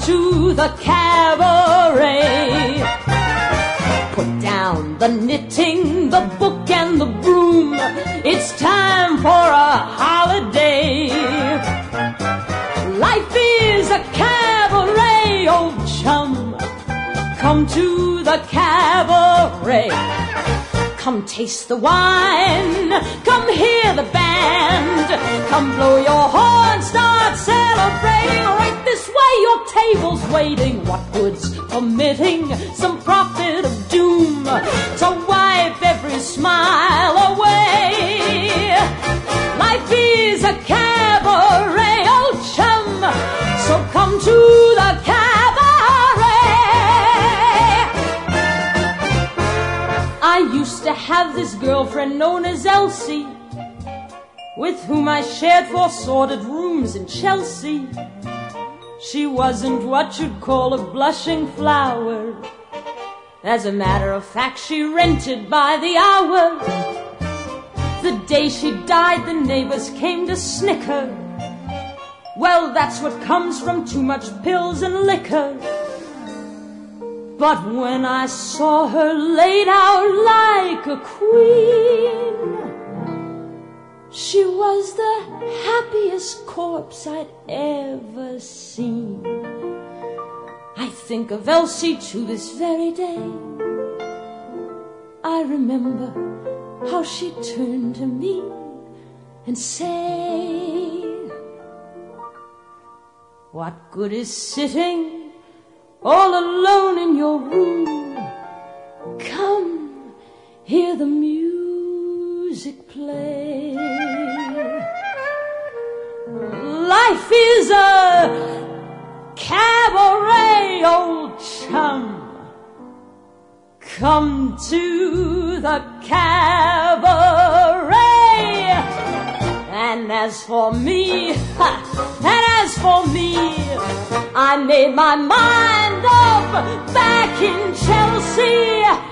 to the cabaret. Put down the knitting, the book and the broom. It's time for a holiday. Life is a cabaret, old chum. Come to the cabaret. Come taste the wine, come hear the band. Come blow your horn, start celebrating. Right this way, your table's waiting. What good's omitting some prophet of doom to wipe every smile away? Life is a cabaret, old chum, so come to the cabaret. I used to have this girlfriend known as Elsie, with whom I shared 4 sordid rooms in Chelsea. She wasn't what you'd call a blushing flower. As a matter of fact, she rented by the hour. The day she died, the neighbors came to snicker. Well, that's what comes from too much pills and liquor. But when I saw her laid out like a queen, she was the happiest corpse I'd ever seen. I think of Elsie to this very day. I remember how she turned to me and said, what good is sitting all alone in your room? Come, hear the music play. Life is a cabaret, old chum. Come to the cabaret. And as for me, I made my mind up back in Chelsea.